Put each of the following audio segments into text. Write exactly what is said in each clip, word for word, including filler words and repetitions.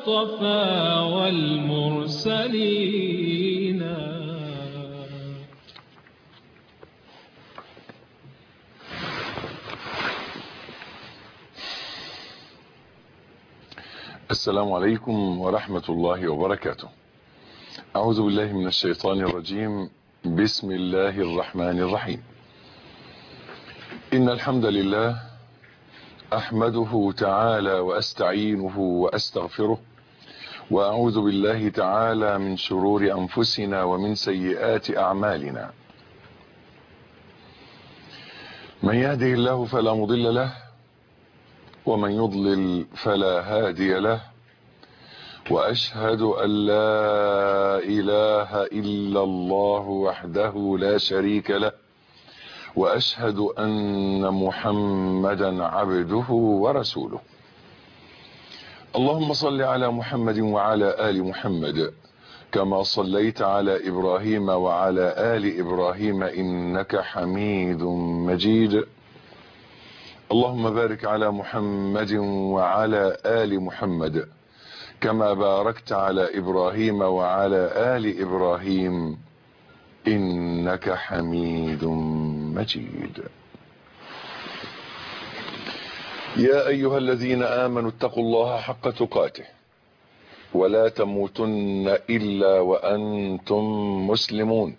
المصطفى والمرسلين. السلام عليكم ورحمة الله وبركاته. أعوذ بالله من الشيطان الرجيم. بسم الله الرحمن الرحيم. إن الحمد لله أحمده تعالى وأستعينه وأستغفره، وأعوذ بالله تعالى من شرور أنفسنا ومن سيئات أعمالنا. من يهده الله فلا مضل له، ومن يضلل فلا هادي له، وأشهد أن لا إله إلا الله وحده لا شريك له، وأشهد أن محمدا عبده ورسوله. اللهم صل على محمد وعلى آل محمد كما صليت على إبراهيم وعلى آل إبراهيم إنك حميد مجيد. اللهم بارك على محمد وعلى آل محمد كما باركت على إبراهيم وعلى آل إبراهيم إنك حميد مجيد. يا أيها الذين آمنوا اتقوا الله حق تقاته ولا تموتن إلا وأنتم مسلمون.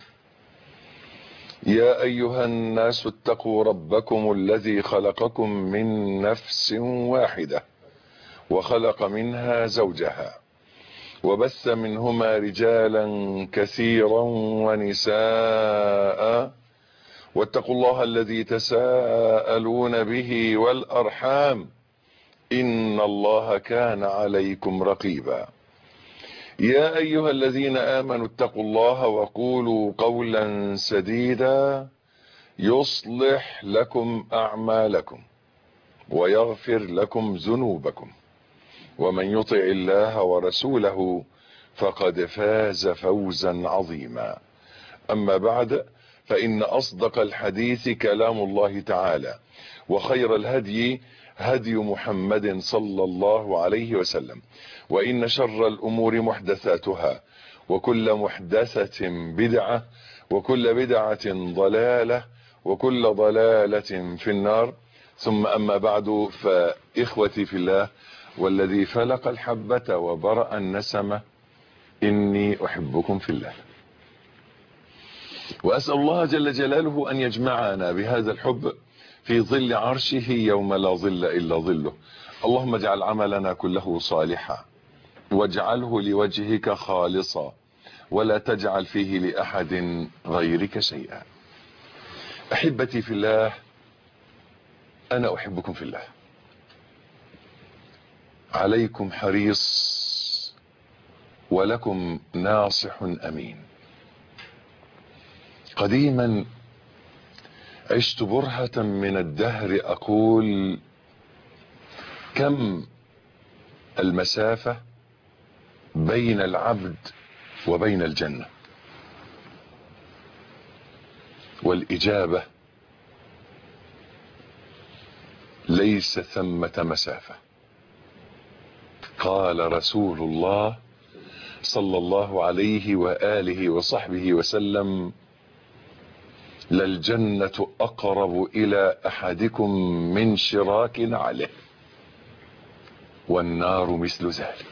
يا أيها الناس اتقوا ربكم الذي خلقكم من نفس واحدة وخلق منها زوجها وبث منهما رجالا كثيرا ونساء، واتقوا الله الذي تساءلون به والأرحام إن الله كان عليكم رقيبا. يا أيها الذين آمنوا اتقوا الله وقولوا قولا سديدا يصلح لكم أعمالكم ويغفر لكم ذنوبكم، ومن يطع الله ورسوله فقد فاز فوزا عظيما. أما بعد، فإن أصدق الحديث كلام الله تعالى، وخير الهدي هدي محمد صلى الله عليه وسلم، وإن شر الأمور محدثاتها، وكل محدثة بدعة، وكل بدعة ضلالة، وكل ضلالة في النار. ثم أما بعد، فإخوتي في الله والذي فلق الحبة وبرأ النسمة، إني أحبكم في الله، وأسأل الله جل جلاله أن يجمعنا بهذا الحب في ظل عرشه يوم لا ظل إلا ظله. اللهم اجعل عملنا كله صالحا، واجعله لوجهك خالصا، ولا تجعل فيه لأحد غيرك شيئا. أحبتي في الله، أنا أحبكم في الله. عليكم حريص ولكم ناصح أمين. قديما عشت برهة من الدهر أقول: كم المسافة بين العبد وبين الجنة؟ والإجابة: ليس ثمة مسافة. قال رسول الله صلى الله عليه وآله وصحبه وسلم: للجنة أقرب إلى أحدكم من شراك نعله، والنار مثل ذلك.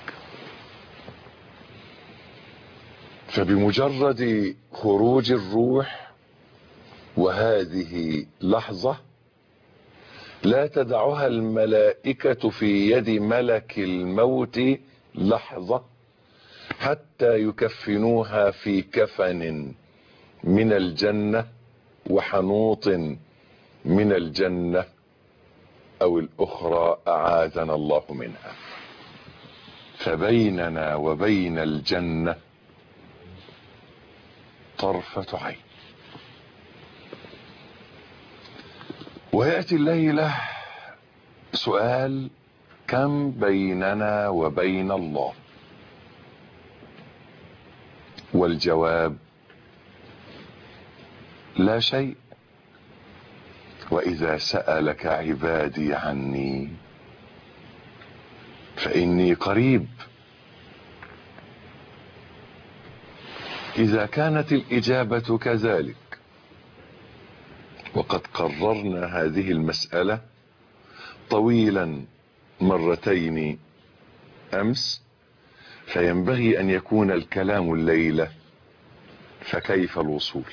فبمجرد خروج الروح، وهذه لحظة لا تدعها الملائكة في يد ملك الموت لحظة حتى يكفنوها في كفن من الجنة وحنوط من الجنة أو الأخرى أعاذنا الله منها. فبيننا وبين الجنة طرفة عين. ويأتي الليلة سؤال: كم بيننا وبين الله؟ والجواب: لا شيء. وإذا سألك عبادي عني فإني قريب إذا كانت الإجابة كذلك، وقد قررنا هذه المسألة طويلا مرتين أمس، فينبغي أن يكون الكلام الليلة فكيف الوصول؟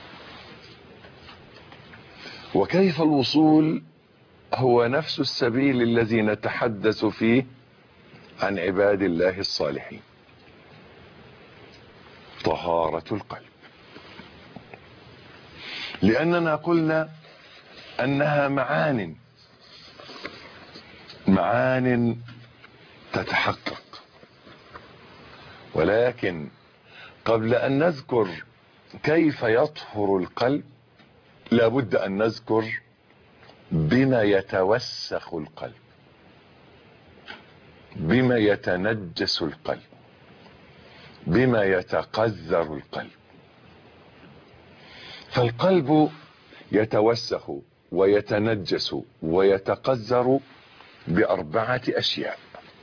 وكيف الوصول هو نفس السبيل الذي نتحدث فيه عن عباد الله الصالحين، طهارة القلب. لأننا قلنا أنها معان معان تتحقق، ولكن قبل أن نذكر كيف يطهر القلب لابد أن نذكر بما يتوسخ القلب، بما يتنجس القلب، بما يتقذر القلب. فالقلب يتوسخ ويتنجس ويتقذر بأربعة أشياء،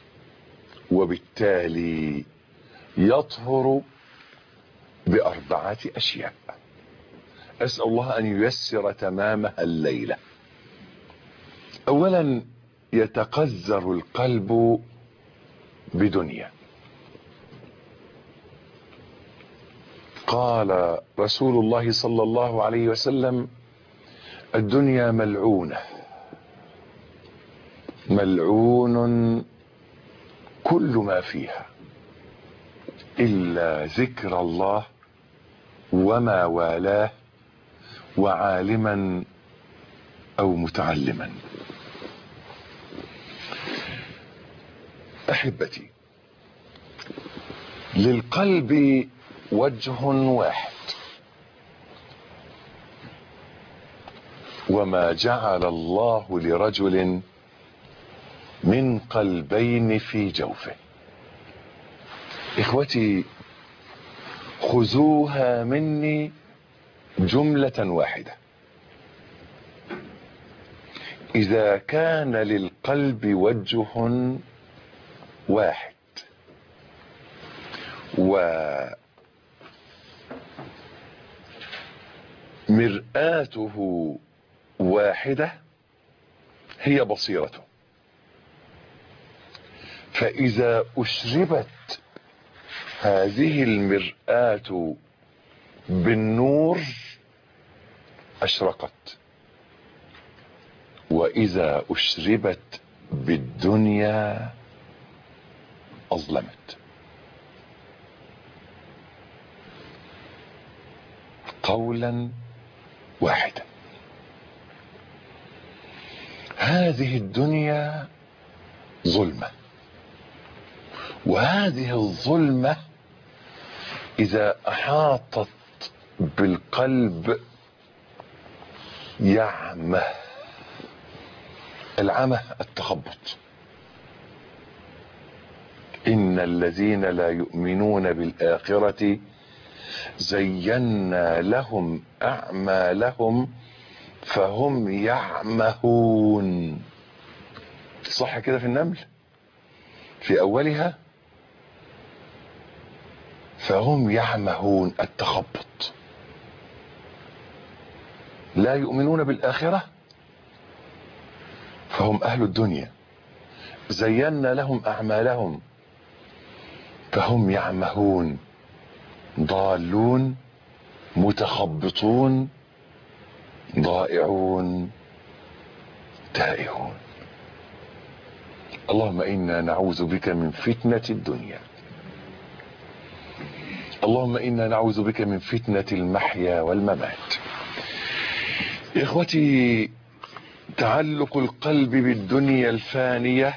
وبالتالي يطهر بأربعة أشياء. أسأل الله أن ييسر تمامها الليلة. أولا يتقذر القلب بدنيا. قال رسول الله صلى الله عليه وسلم: الدنيا ملعونة، ملعون كل ما فيها إلا ذكر الله وما والاه وعالما أو متعلما. أحبتي، للقلب وجه واحد، وما جعل الله لرجل من قلبين في جوفه. إخوتي، خذوها مني جملة واحدة: إذا كان للقلب وجه واحد ومرآته واحدة هي بصيرته، فإذا أشربت هذه المرآة بالنور أشرقت، وإذا أشربت بالدنيا أظلمت. قولا واحدا: هذه الدنيا ظلمة، وهذه الظلمة إذا أحاطت بالقلب يعمى. العمى التخبط. إن الذين لا يؤمنون بالآخرة زينا لهم أعمالهم فهم يعمهون. صح كده في النمل في أولها؟ فهم يعمهون، التخبط. لا يؤمنون بالآخرة فهم أهل الدنيا، زينا لهم أعمالهم فهم يعمهون، ضالون متخبطون ضائعون تائهون. اللهم إنا نعوذ بك من فتنة الدنيا، اللهم إنا نعوذ بك من فتنة المحيا والممات. إخوتي، تعلق القلب بالدنيا الفانية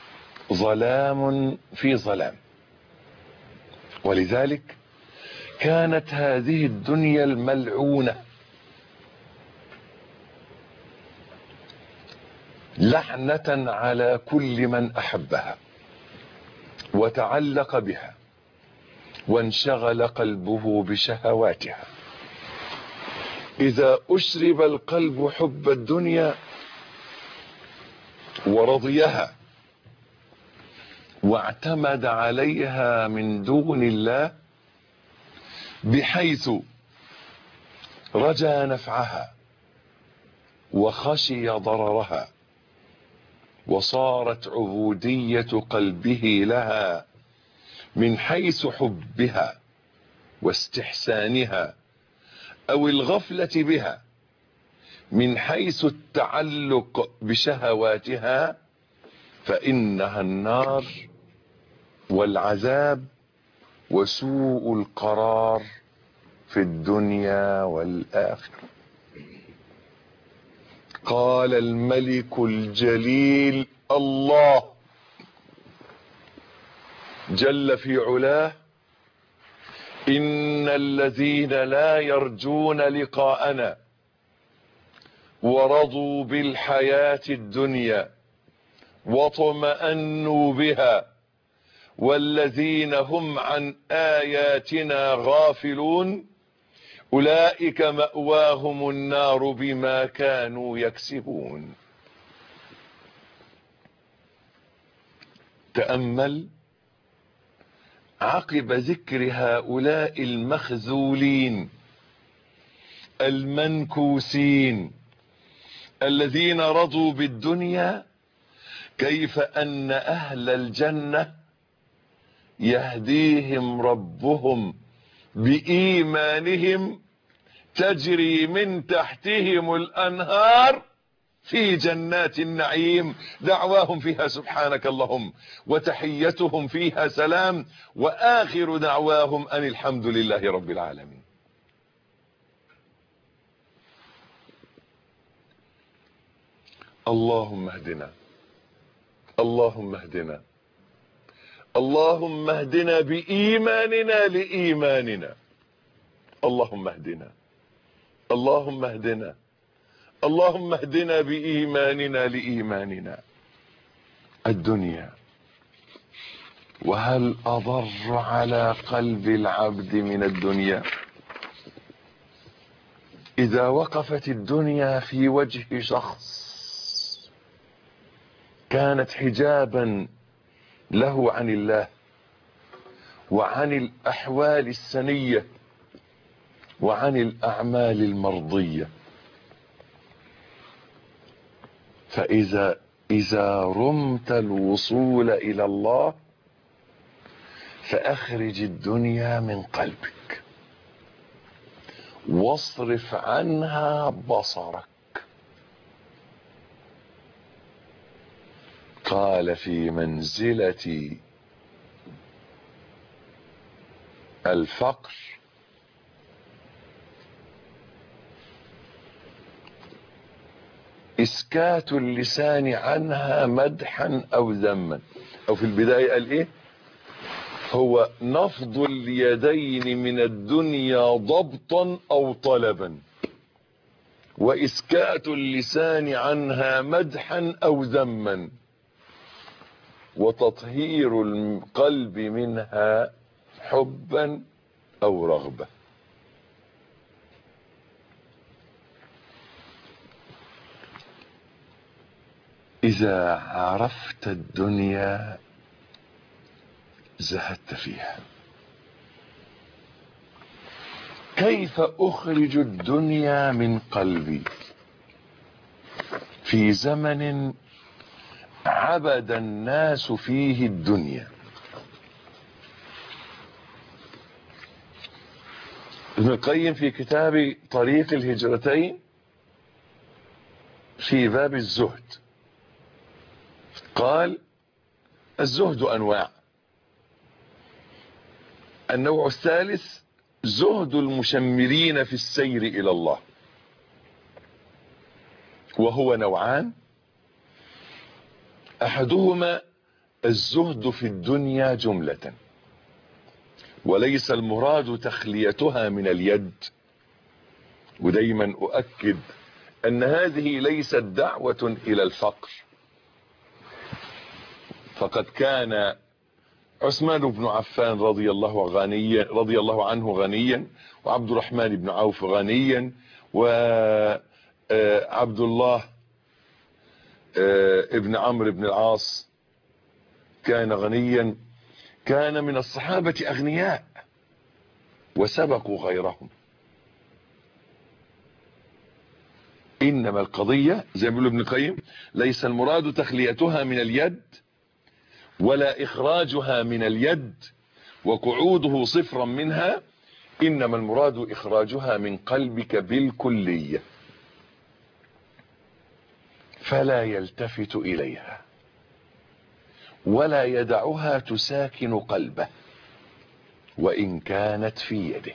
ظلام في ظلام، ولذلك كانت هذه الدنيا الملعونة لعنة على كل من أحبها وتعلق بها وانشغل قلبه بشهواتها. إذا أشرب القلب حب الدنيا ورضيها واعتمد عليها من دون الله بحيث رجا نفعها وخشي ضررها، وصارت عبودية قلبه لها من حيث حبها واستحسانها، أو الغفلة بها من حيث التعلق بشهواتها، فإنها النار والعذاب وسوء القرار في الدنيا والآخرة. قال الملك الجليل الله جل في علاه: إن الذين لا يرجون لقاءنا ورضوا بالحياة الدنيا واطمأنوا بها والذين هم عن آياتنا غافلون أولئك مأواهم النار بما كانوا يكسبون. تأمل عقب ذكر هؤلاء المخذولين المنكوسين الذين رضوا بالدنيا، كيف أن أهل الجنة يهديهم ربهم بإيمانهم تجري من تحتهم الأنهار في جنات النعيم، دعواهم فيها سبحانك اللهم وتحيتهم فيها سلام، وآخر دعواهم أن الحمد لله رب العالمين. اللهم اهدنا اللهم اهدنا اللهم اهدنا بإيماننا لإيماننا. اللهم اهدنا اللهم اهدنا اللهم اهدنا بإيماننا لإيماننا. الدنيا، وهل أضر على قلب العبد من الدنيا؟ إذا وقفت الدنيا في وجه شخص كانت حجابا له عن الله وعن الأحوال السنية وعن الأعمال المرضية، فإذا إذا رمت الوصول إلى الله فأخرج الدنيا من قلبك واصرف عنها بصرك. قال في منزلة الفقر: إسكات اللسان عنها مدحا أو ذما. أو في البداية قال إيه؟ هو نفض اليدين من الدنيا ضبطا أو طلبا، وإسكات اللسان عنها مدحا أو ذما، وتطهير القلب منها حبا أو رغبة. إذا عرفت الدنيا زهدت فيها. كيف أخرج الدنيا من قلبي في زمن عبد الناس فيه الدنيا؟ ابن القيم في كتاب طريق الهجرتين في باب الزهد قال: الزهد أنواع. النوع الثالث زهد المشمرين في السير إلى الله، وهو نوعان: أحدهما الزهد في الدنيا جملة، وليس المراد تخليتها من اليد. ودايما أؤكد أن هذه ليست دعوة إلى الفقر، فقد كان عثمان بن عفان رضي الله غنيا رضي الله عنه غنيا، وعبد الرحمن بن عوف غنيا، وعبد الله ابن عمرو بن العاص كان غنيا. كان من الصحابة أغنياء وسبقوا غيرهم. إنما القضية زي ما بيقول ابن القيم ليس المراد تخليتها من اليد ولا إخراجها من اليد وقعوده صفرا منها، إنما المراد إخراجها من قلبك بالكلية فلا يلتفت إليها ولا يدعها تساكن قلبه وإن كانت في يده.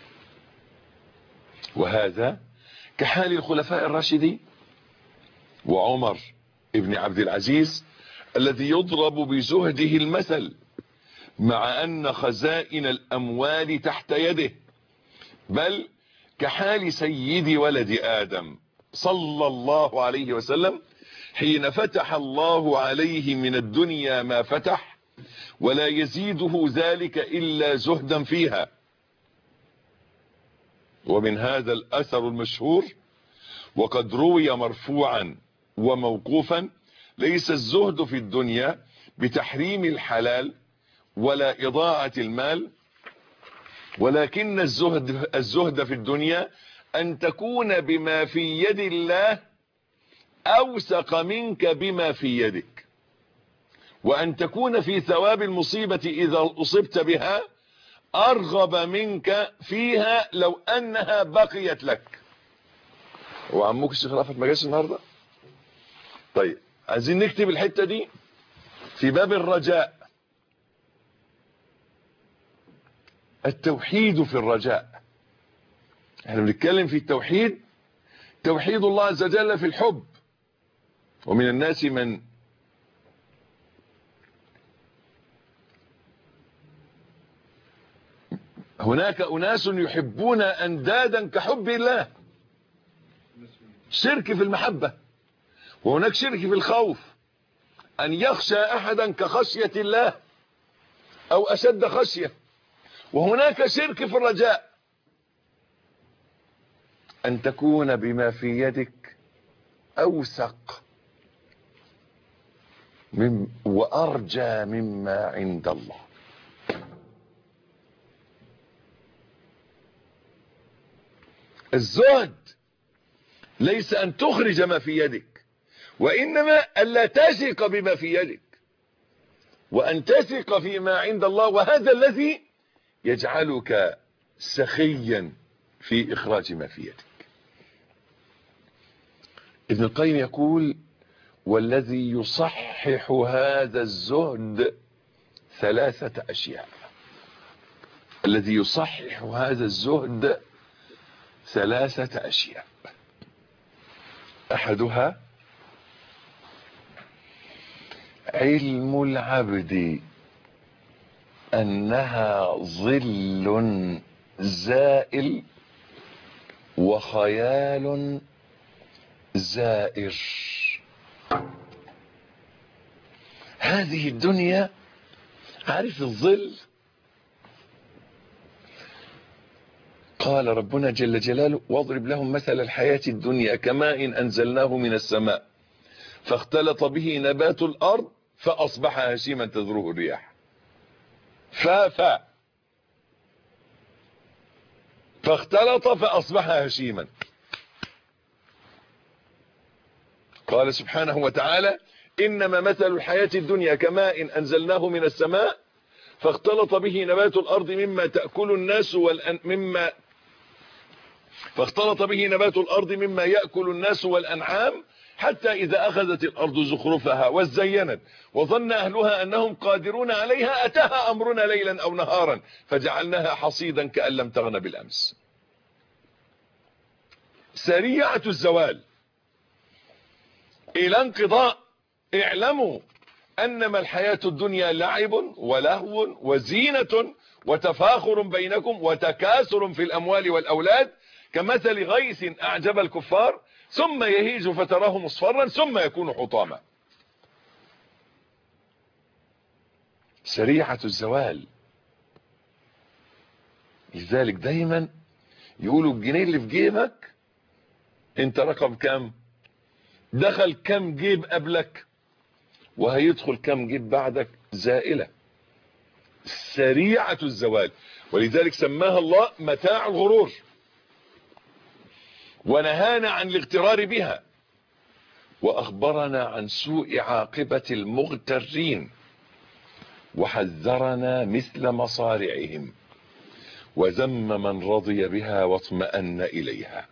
وهذا كحال الخلفاء الراشدين وعمر ابن عبد العزيز الذي يضرب بزهده المثل مع أن خزائن الأموال تحت يده، بل كحال سيد ولد آدم صلى الله عليه وسلم حين فتح الله عليه من الدنيا ما فتح ولا يزيده ذلك إلا زهدا فيها. ومن هذا الأثر المشهور وقد روي مرفوعا وموقوفا: ليس الزهد في الدنيا بتحريم الحلال ولا إضاعة المال، ولكن الزهد, الزهد في الدنيا أن تكون بما في يد الله أوثق منك بما في يدك، وأن تكون في ثواب المصيبة إذا أصبت بها أرغب منك فيها لو أنها بقيت لك. وعموك الشيخ رافت ما جاش النهارده؟ طيب عايزين نكتب الحتة دي في باب الرجاء. التوحيد في الرجاء، احنا بنتكلم في التوحيد، توحيد الله عز وجل في الحب. ومن الناس من هناك أناس يحبون أندادا كحب الله، شرك في المحبة. وهناك شرك في الخوف، أن يخشى أحدا كخشية الله أو أشد خشية. وهناك شرك في الرجاء، أن تكون بما في يدك أوثق من وأرجى مما عند الله. الزهد ليس أن تخرج ما في يدك، وإنما ألا تثق بما في يدك وأن تثق فيما عند الله، وهذا الذي يجعلك سخيا في إخراج ما في يدك. ابن القيم يقول: والذي يصحح هذا الزهد ثلاثة أشياء. الذي يصحح هذا الزهد ثلاثة أشياء. أحدها علم العبد أنها ظل زائل وخيال زائر. هذه الدنيا، عارف الظل؟ قال ربنا جل جلاله: واضرب لهم مثل الحياة الدنيا كماء أنزلناه من السماء فاختلط به نبات الأرض فأصبح هشيما تذروه الرياح. فافا فاختلط فأصبح هشيما. قال سبحانه وتعالى: إنما مثل الحياة الدنيا كماء أنزلناه من السماء فاختلط به نبات الأرض مما تأكل الناس والأن... مما فاختلط به نبات الأرض مما يأكل الناس والأنعام حتى إذا أخذت الأرض زخرفها وزينت وظن أهلها أنهم قادرون عليها أتاها أمرنا ليلا أو نهارا فجعلناها حصيدا كأن لم تغن بالأمس. سريعة الزوال إلى انقضاء. اعلموا أنما الحياة الدنيا لعب ولهو وزينة وتفاخر بينكم وتكاثر في الأموال والأولاد كمثل غيث أعجب الكفار ثم يهيج فتراه مصفرا ثم يكون حطاما. سريعة الزوال. لذلك دايما يقولوا الجنيه اللي في جيبك انت رقم كام، دخل كم جيب قبلك وهيدخل كم جيب بعدك، زائلة سريعة الزوال، ولذلك سماها الله متاع الغرور، ونهانا عن الاغترار بها، وأخبرنا عن سوء عاقبة المغترين، وحذرنا مثل مصارعهم، وذم من رضي بها واطمأن إليها.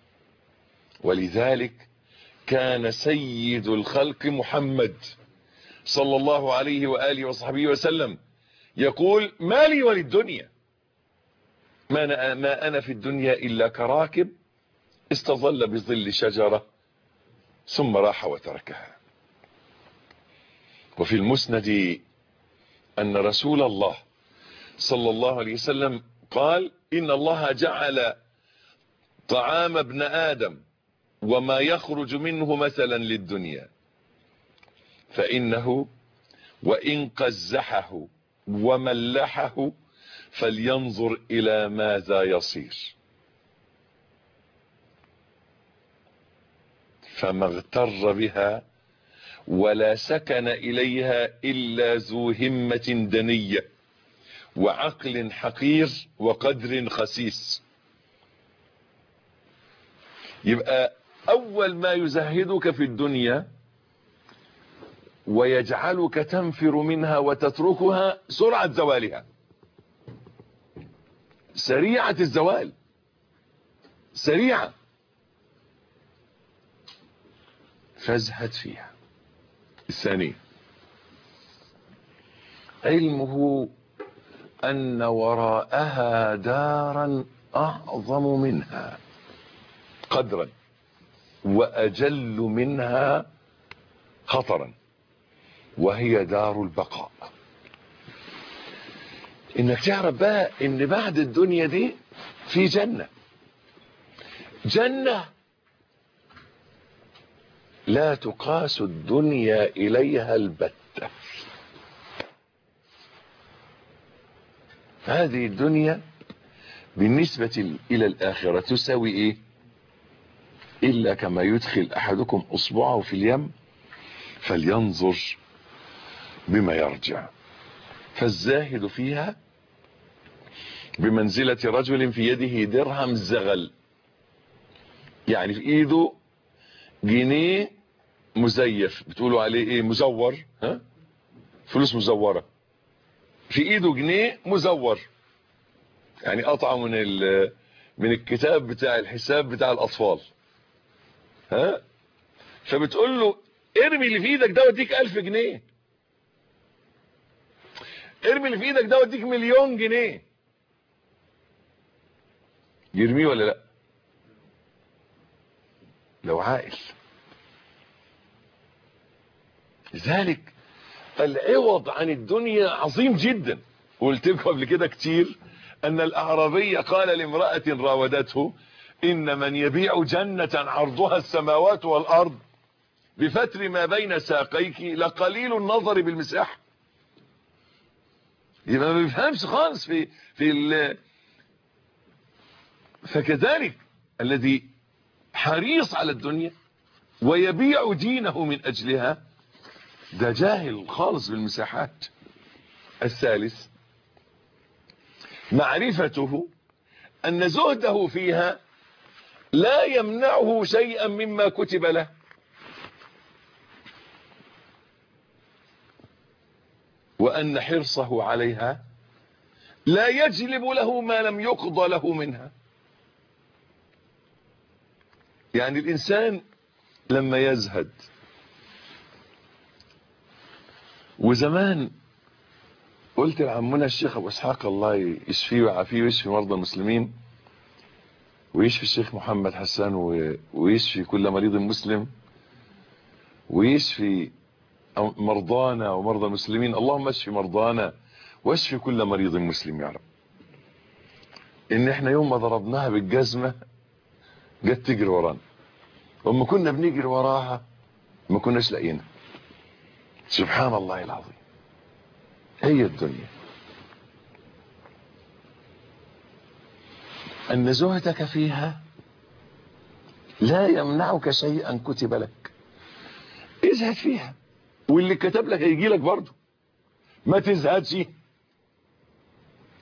ولذلك كان سيد الخلق محمد صلى الله عليه وآله وصحبه وسلم يقول: ما لي وللدنيا، ما أنا, ما أنا في الدنيا إلا كراكب استظل بظل شجرة ثم راح وتركها. وفي المسند أن رسول الله صلى الله عليه وسلم قال: إن الله جعل طعام ابن آدم وما يخرج منه مثلا للدنيا، فإنه وإن قزحه وملحه فلينظر إلى ماذا يصير. فما اغتر بها ولا سكن إليها إلا ذو همة دنية وعقل حقير وقدر خسيس. يبقى أول ما يزهدك في الدنيا ويجعلك تنفر منها وتتركها سرعة زوالها، سريعة الزوال، سريعة، فازهد فيها. الثاني علمه أن وراءها دارا أعظم منها قدرا وأجل منها خطرا، وهي دار البقاء. إنك تعرف بقى إن بعد الدنيا دي في جنة، جنة لا تقاس الدنيا إليها البتة. هذه الدنيا بالنسبة إلى الآخرة تساوي إيه؟ إلا كما يدخل أحدكم أصبعه في اليم فلينظر بما يرجع. فالزاهد فيها بمنزلة رجل في يده درهم زغل، يعني في إيده جنيه مزيف، بتقولوا عليه إيه؟ مزور، ها؟ فلوس مزورة. في إيده جنيه مزور، يعني قطعة من من الكتاب بتاع الحساب بتاع الأطفال، ها؟ فبتقول له: ارمي اللي في ايدك ده واديك ألف جنيه، ارمي اللي في ايدك ده واديك مليون جنيه. يرميه ولا لا؟ لو عاقل. لذلك العوض عن الدنيا عظيم جدا. قلت لكم قبل كده كتير ان الاعرابي قال لامرأة راودته: ان من يبيع جنة عرضها السماوات والارض بفتر ما بين ساقيك لقليل النظر بالمساحة. يبقى ما بيفهمش خالص في في ال... فكذلك الذي حريص على الدنيا ويبيع دينه من اجلها ده جاهل خالص بالمساحات. الثالث معرفته ان زهده فيها لا يمنعه شيئا مما كتب له، وأن حرصه عليها لا يجلب له ما لم يقضى له منها. يعني الإنسان لما يزهد، وزمان قلت لعمنا الشيخ أبو إسحاق الله يشفيه ويعافيه ويشفي مرضى المسلمين ويشفي الشيخ محمد حسان ويشفي كل مريض مسلم ويشفي مرضانا ومرضى المسلمين، اللهم اشفي مرضانا واشفي كل مريض مسلم يا رب. ان احنا يوم ما ضربناها بالجزمة جت تجري ورانا، وما كنا بنجري وراها ما كناش لاقينا. سبحان الله العظيم. هي الدنيا ان زهدك فيها لا يمنعك شيئا كتب لك. ازهد فيها واللي كتب لك هيجي لك برضه. ما تزهدش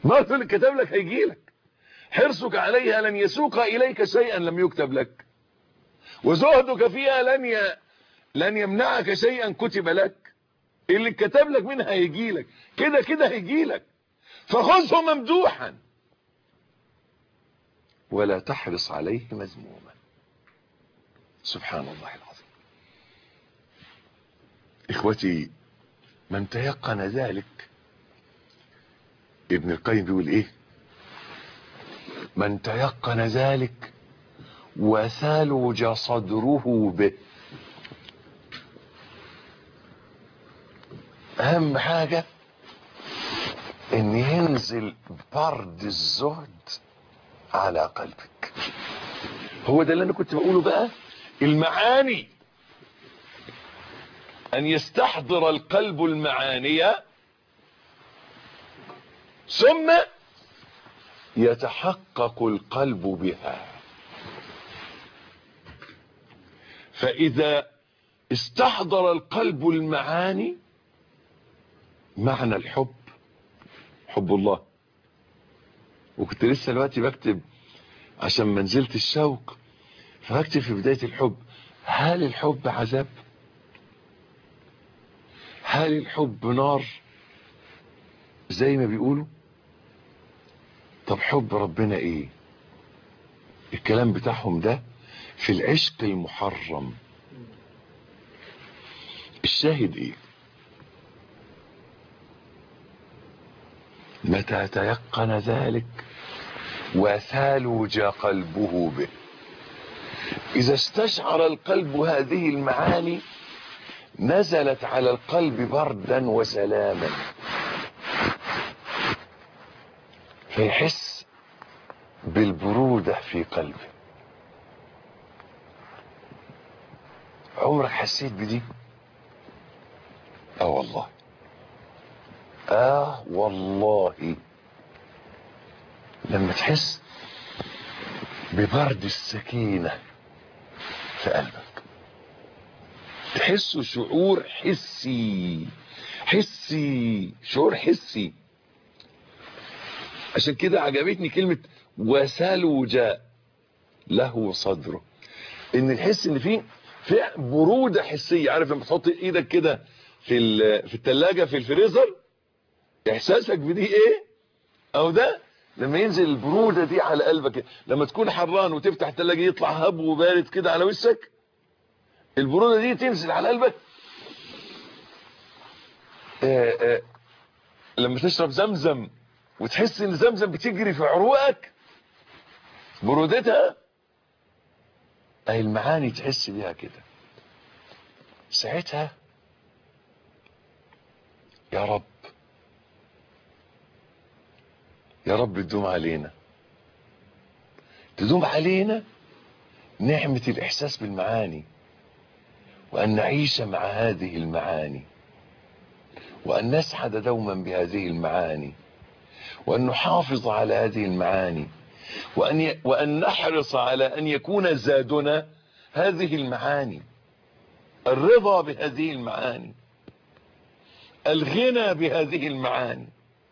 برضه اللي كتب لك هيجي لك. حرصك عليها لن يسوق إليك شيئا لم يكتب لك، وزهدك فيها لن ي... لن يمنعك شيئا كتب لك. اللي كتب لك منها هيجي لك، كده كده هيجي لك، فخذه ممدوحا ولا تحرص عليه مذموما. سبحان الله العظيم. إخوتي، من تيقن ذلك، ابن القيم بيقول ايه؟ من تيقن ذلك وثلج صدره به. اهم حاجة ان ينزل برد الزهد على قلبك. هو ده اللي انا كنت بقوله بقى. المعاني، ان يستحضر القلب المعاني ثم يتحقق القلب بها. فاذا استحضر القلب المعاني، معنى الحب حب الله. وكنت لسه دلوقتي بكتب عشان منزلة الشوق، فبكتب في بداية الحب: هل الحب عذاب؟ هل الحب نار زي ما بيقولوا؟ طب حب ربنا ايه؟ الكلام بتاعهم ده في العشق المحرم. الشاهد ايه؟ متى تيقن ذلك وثلج قلبه به. اذا استشعر القلب هذه المعاني نزلت على القلب بردا وسلاما، فيحس بالبرودة في قلبه. عمرك حسيت بدي؟ اه والله، اه والله. لما تحس ببرد السكينة في قلبك، تحسه شعور حسي، حسي، شعور حسي. عشان كده عجبتني كلمة وثلج له صدره، ان تحس ان في في برودة حسية. عارف لما تحط ايدك كده في في الثلاجة في الفريزر، احساسك بدي ايه؟ او ده لما ينزل البرودة دي على قلبك. لما تكون حران وتفتح الثلاجة يطلع هب وبارد كده على وشك، البرودة دي تنزل على قلبك. آآ آآ لما تشرب زمزم وتحس ان زمزم بتجري في عروقك، برودتها اي المعاني تحس بيها كده. ساعتها يا رب، يا رب تدوم علينا، تدوم علينا نعمة الإحساس بالمعاني، وأن نعيش مع هذه المعاني، وأن نسعد دوما بهذه المعاني، وأن نحافظ على هذه المعاني، وأن, ي... وأن نحرص على أن يكون زادنا هذه المعاني. الرضا بهذه المعاني، الغنى بهذه المعاني،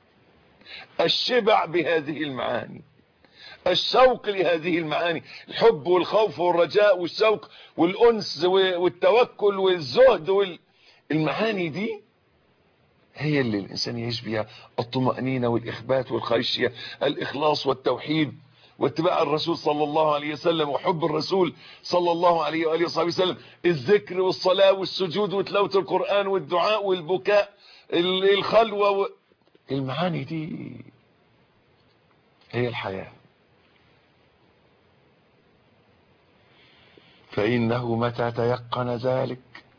الشبع بهذه المعاني، الشوق لهذه المعاني، الحب والخوف والرجاء والشوق والأنس والتوكل والزهد وال... المعاني دي هي اللي الإنسان يعيش بها الطمأنينة والإخبات والخشية، الإخلاص والتوحيد واتباع الرسول صلى الله عليه وسلم وحب الرسول صلى الله عليه وآله وصحبه وسلم، الذكر والصلاة والسجود وتلاوة القرآن والدعاء والبكاء، الخلوة و... المعاني دي هي الحياة. فإنه متى تيقن ذلك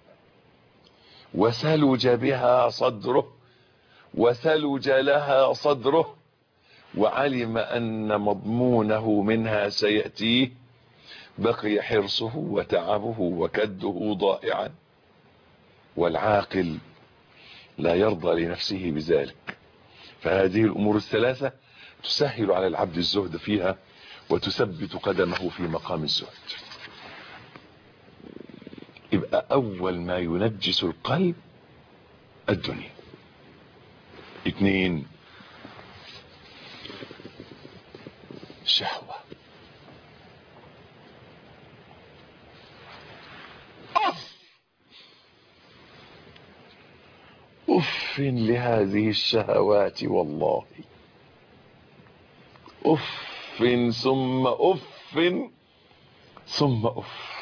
وثلج بها صدره، وثلج لها صدره، وعلم أن مضمونه منها سيأتيه، بقي حرصه وتعبه وكده ضائعا. والعاقل لا يرضى لنفسه بذلك. فهذه الأمور الثلاثة تسهل على العبد الزهد فيها وتثبت قدمه في مقام الزهد. يبقى أول ما ينجس القلب الدنيا. اتنين، شهوة. أف أف لهذه الشهوات والله، أف ثم أف ثم أف.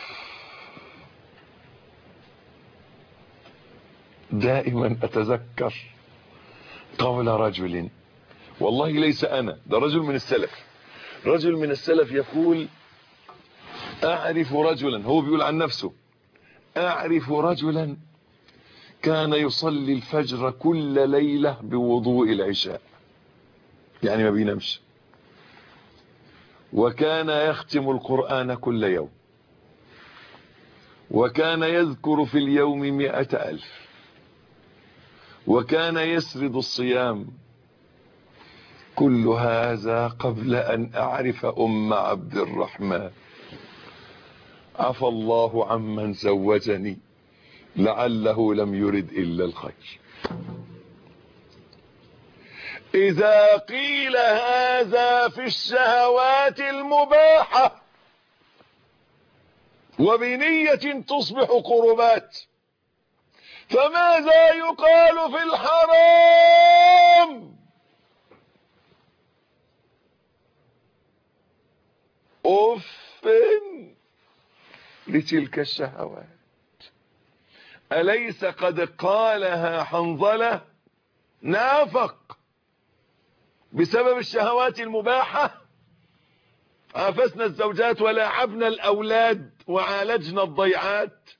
دائما أتذكر قول رجل، والله ليس أنا، ده رجل من السلف، رجل من السلف يقول: أعرف رجلا، هو بيقول عن نفسه: أعرف رجلا كان يصلي الفجر كل ليلة بوضوء العشاء، يعني ما بينامش، وكان يختم القرآن كل يوم، وكان يذكر في اليوم مئة ألف، وكان يسرد الصيام. كل هذا قبل أن أعرف أم عبد الرحمن. عفى الله عمن زوجني، لعله لم يرد إلا الخير. إذا قيل هذا في الشهوات المباحة وبنية تصبح قربات، فماذا يقال في الحرام؟ أف لتلك الشهوات. أليس قد قالها حنظلة؟ نافق بسبب الشهوات المباحة، عافسنا الزوجات ولاعبنا الأولاد وعالجنا الضيعات.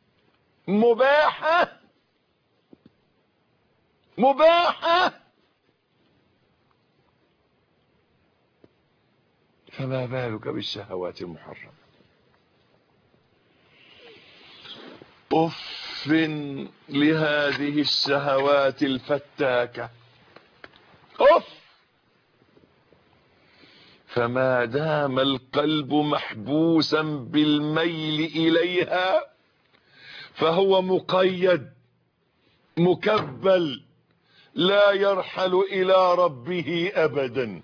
مباحة مباحة، فما بالك بالشهوات المحرمة؟ أف لهذه الشهوات الفتاكة. أف. فما دام القلب محبوسا بالميل إليها فهو مقيد مكبل، لا يرحل إلى ربه أبدا.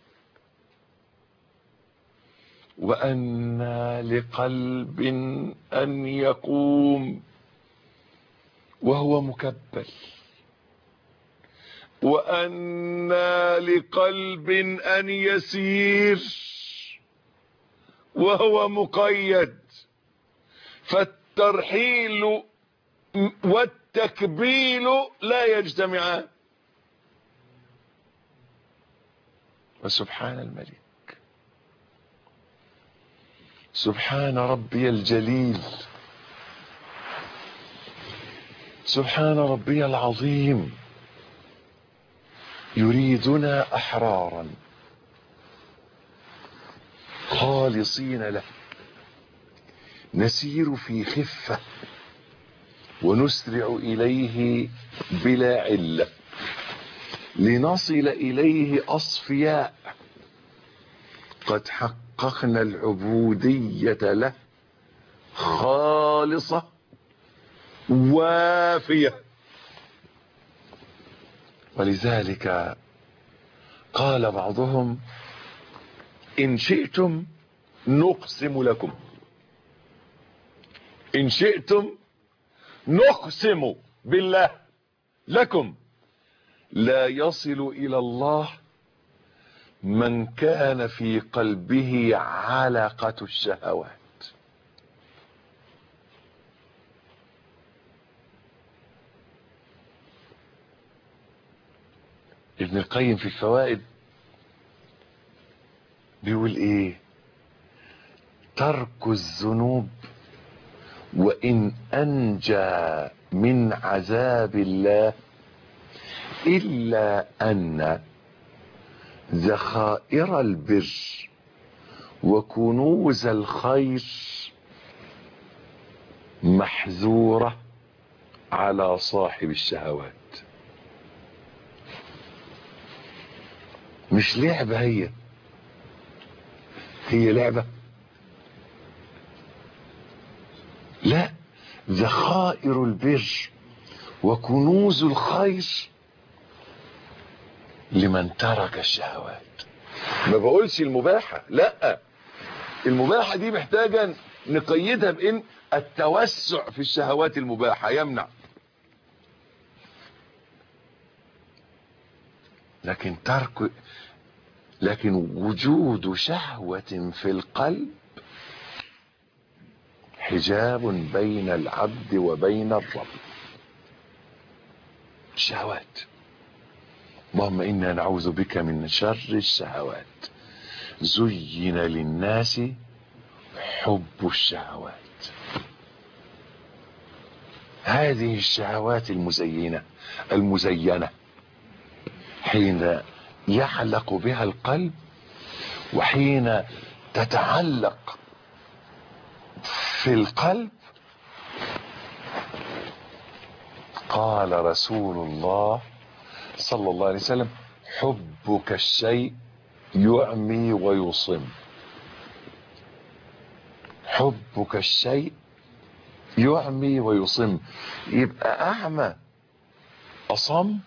وأنى لقلب أن يقوم وهو مكبل، وأنى لقلب أن يسير وهو مقيد. فالترحيل والتكبيل لا يجتمعان. وسبحان الملك، سبحان ربي الجليل، سبحان ربي العظيم، يريدنا أحرارا خالصين له، نسير في خفة ونسرع إليه بلا علة، لنصل إليه أصفياء قد حققنا العبودية له خالصة وافية. ولذلك قال بعضهم: إن شئتم نقسم لكم، إن شئتم نقسم بالله لكم لا يصل إلى الله من كان في قلبه علقة الشهوات. ابن القيم في الفوائد بيقول ايه: ترك الذنوب وإن أنجى من عذاب الله إلا أن ذخائر البر وكنوز الخير محذورة على صاحب الشهوات. مش لعبة، هي هي لعبة؟ لا، ذخائر البر وكنوز الخير لمن ترك الشهوات. ما بقولش المباحة، لا، المباحة دي محتاجة نقيدها بان التوسع في الشهوات المباحة يمنع، لكن ترك لكن وجود شهوة في القلب حجاب بين العبد وبين الرب. شهوات، اللهم إنا نعوذ بك من شر الشهوات. زين للناس حب الشهوات. هذه الشهوات المزينة المزينة حين يعلق بها القلب وحين تتعلق في القلب، قال رسول الله صلى الله عليه وسلم: حبك الشيء يعمي ويصم. حبك الشيء يعمي ويصم، يبقى أعمى أصم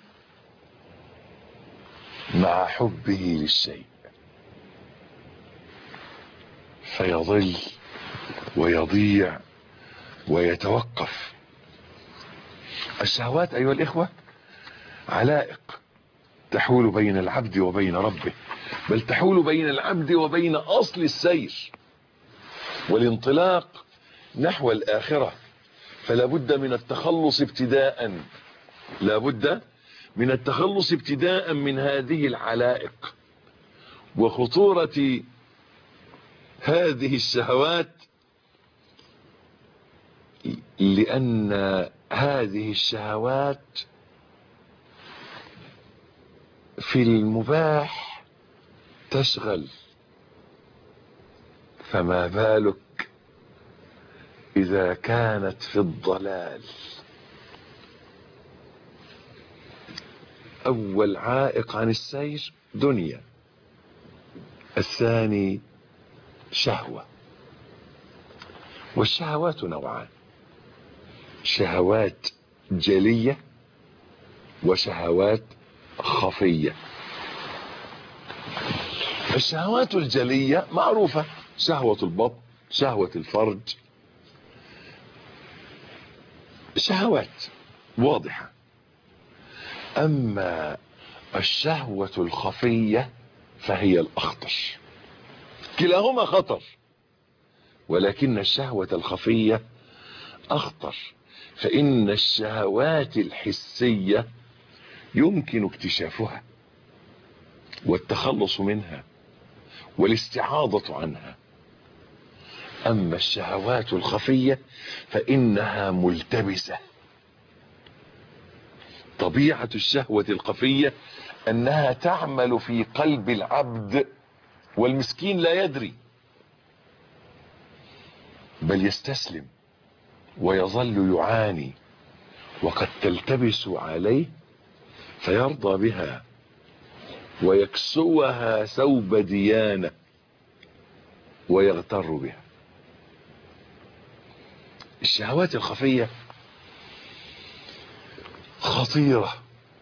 مع حبه للشيء، فيضل ويضيع ويتوقف. الشهوات أيها الإخوة علائق تحول بين العبد وبين ربه، بل تحول بين العبد وبين أصل السير والانطلاق نحو الآخرة. فلا بد من التخلص ابتداء لا بد من التخلص ابتداء من هذه العلائق. وخطورة هذه الشهوات لأن هذه الشهوات في المباح تشغل، فما بالك إذا كانت في الضلال. أول عائق عن السير دنيا، الثاني شهوة. والشهوات نوعان: شهوات جلية وشهوات خفية. الشهوات الجلية معروفة: شهوة البطن، شهوة الفرج، شهوات واضحة. أما الشهوة الخفية فهي الأخطر. كلاهما خطر، ولكن الشهوة الخفية أخطر، فإن الشهوات الحسية يمكن اكتشافها والتخلص منها والاستعاضة عنها. أما الشهوات الخفية فإنها ملتبسة. طبيعة الشهوة الخفية أنها تعمل في قلب العبد والمسكين لا يدري، بل يستسلم ويظل يعاني، وقد تلتبس عليه فيرضى بها ويكسوها ثوب ديانة ويغتر بها. الشهوات الخفية خطيرة،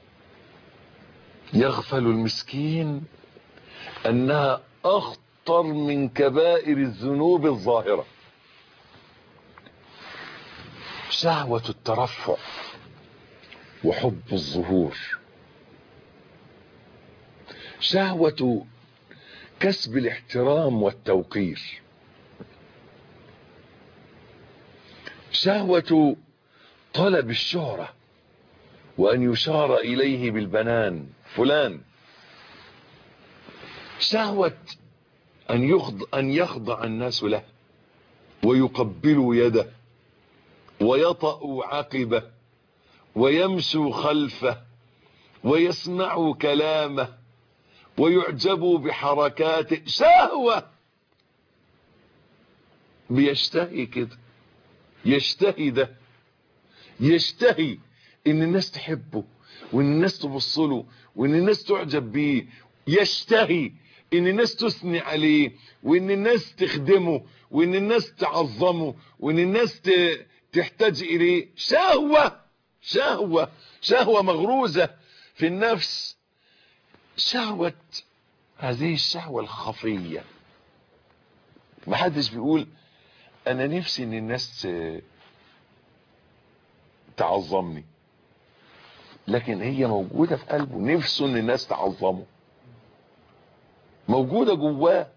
يغفل المسكين أنها أخطر من كبائر الذنوب الظاهرة. شهوة الترفع وحب الظهور، شهوة كسب الاحترام والتوقير، شهوة طلب الشهرة وأن يشار إليه بالبنان فلان، شهوة أن يخضع, أن يخضع الناس له ويقبلوا يده ويطأوا عقبه ويمشوا خلفه ويسمعوا كلامه ويعجبوا بحركاته. شهوة بيشتهي كده، يشتهي ده، يشتهي ان الناس تحبه وان الناس تبصله وان الناس تعجب بيه، يشتهي ان الناس تثني عليه وان الناس تخدمه وان الناس تعظمه وان الناس تحتاج اليه. شهوة شهوة شهوة مغروزة في النفس، شهوة هذه الشهوة الخفية. ما حدش بيقول انا نفسي ان الناس تعظمني، لكن هي موجودة في قلبه، نفسه ان الناس تعظمه، موجودة جواه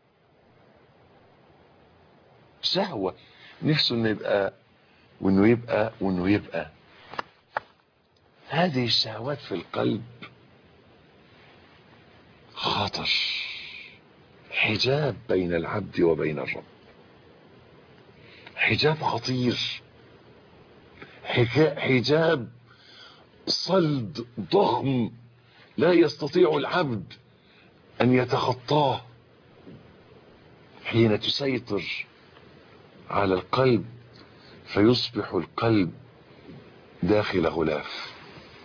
شهوة، نفسه انه يبقى وانه يبقى وانه يبقى. هذه الشهوات في القلب خطر، حجاب بين العبد وبين الرب، حجاب خطير، حجاب صلد ضخم لا يستطيع العبد ان يتخطاه. حين تسيطر على القلب فيصبح القلب داخل غلاف.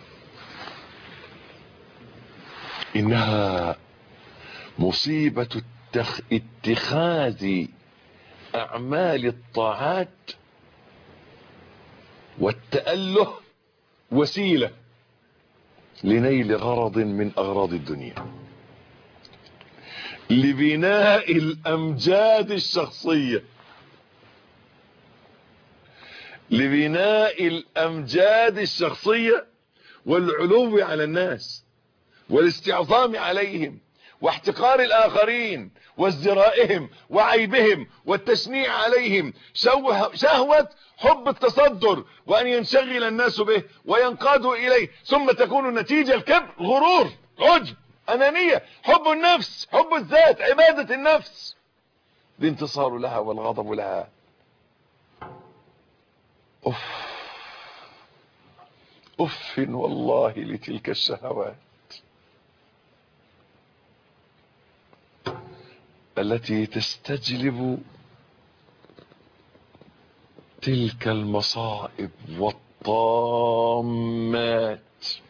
انها مصيبة التخ... اتخاذ اعمال الطاعات والتأله وسيلة لنيل غرض من اغراض الدنيا، لبناء الامجاد الشخصية، لبناء الامجاد الشخصية والعلو على الناس والاستعظام عليهم واحتقار الاخرين وازدرائهم وعيبهم والتشنيع عليهم. شهوة حب التصدر وان ينشغل الناس به وينقادوا اليه، ثم تكون النتيجة الكبر، غرور، عجب، انانية، حب النفس، حب الذات، عبادة النفس، الانتصار لها والغضب لها. اف اف والله لتلك الشهوات التي تستجلب تلك المصائب والطامات.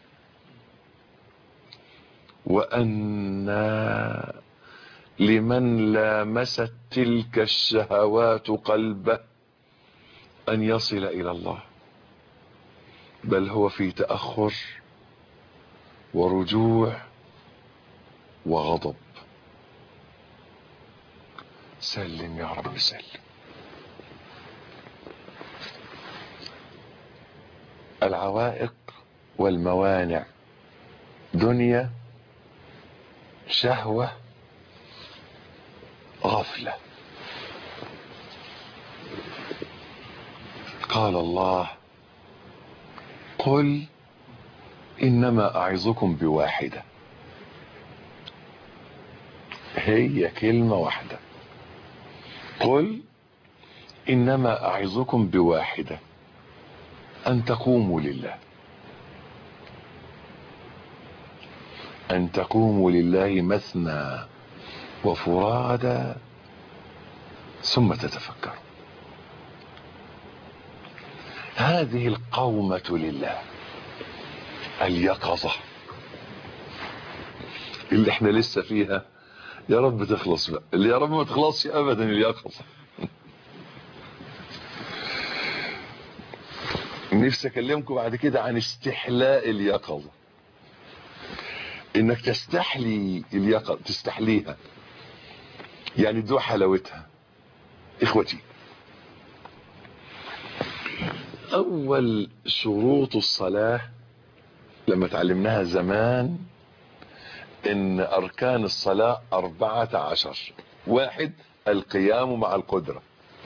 وأن لمن لامست تلك الشهوات قلبه أن يصل إلى الله، بل هو في تأخر ورجوع وغضب. سلم يا رب سلم. العوائق والموانع، دنيا، شهوة، غفلة. قال الله: قل إنما أعظكم بواحدة. هي كلمة واحدة، قل إنما أعظكم بواحدة، أن تقوموا لله، أن تقوموا لله مثنى وفرادى ثم تتفكروا. هذه القومة لله، اليقظة اللي احنا لسه فيها، يا رب تخلص بقى، اللي يا رب ما تخلصش ابدا اليقظة. نفسي اكلمكم بعد كده عن استحلاء اليقظة، انك تستحلي اليقظة، تستحليها، يعني تدوق حلاوتها. اخوتي، اول شروط الصلاة لما تعلمناها زمان ان اركان الصلاة اربعة عشر. واحد، القيام مع القدرة،